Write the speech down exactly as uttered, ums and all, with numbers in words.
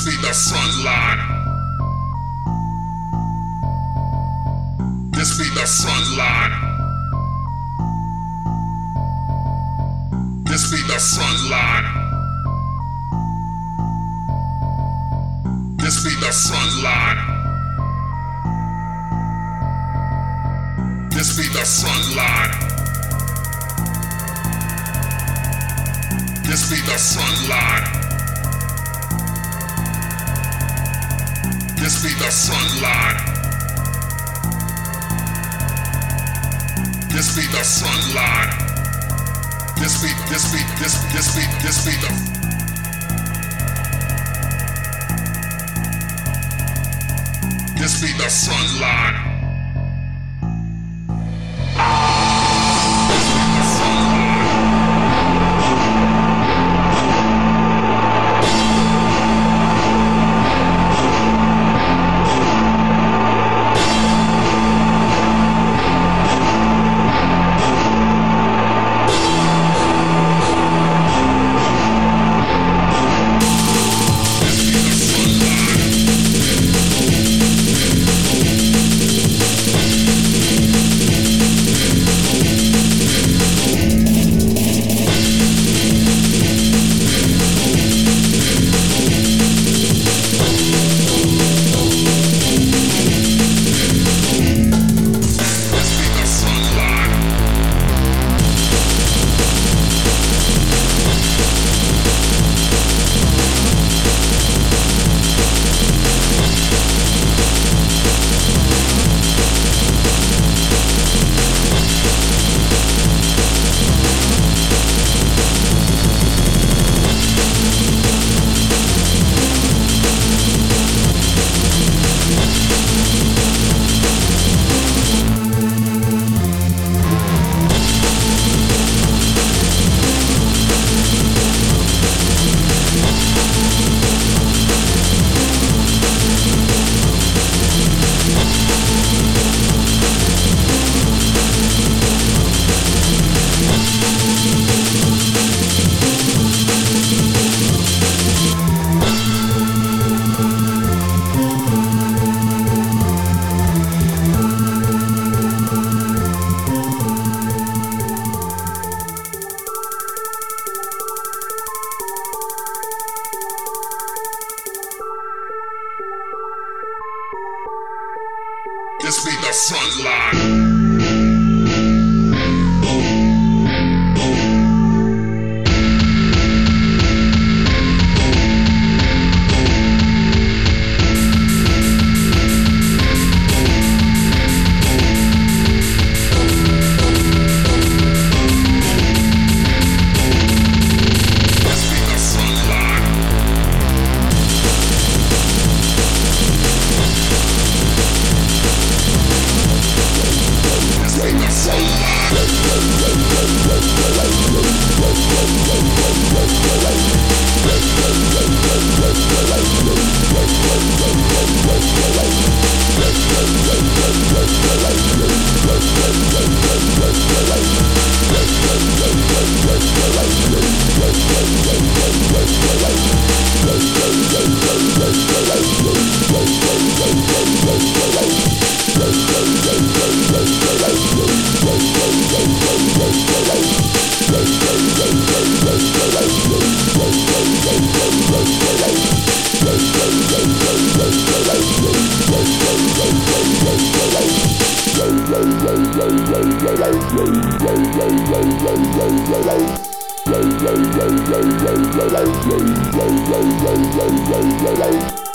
be the front line. This be the front line. This be the front line. This be the front line. This be the front line. This be the front line. This be the front line. This be the front line. This be, this be, this, this be, this be the. This be the front line. This be the front line. Like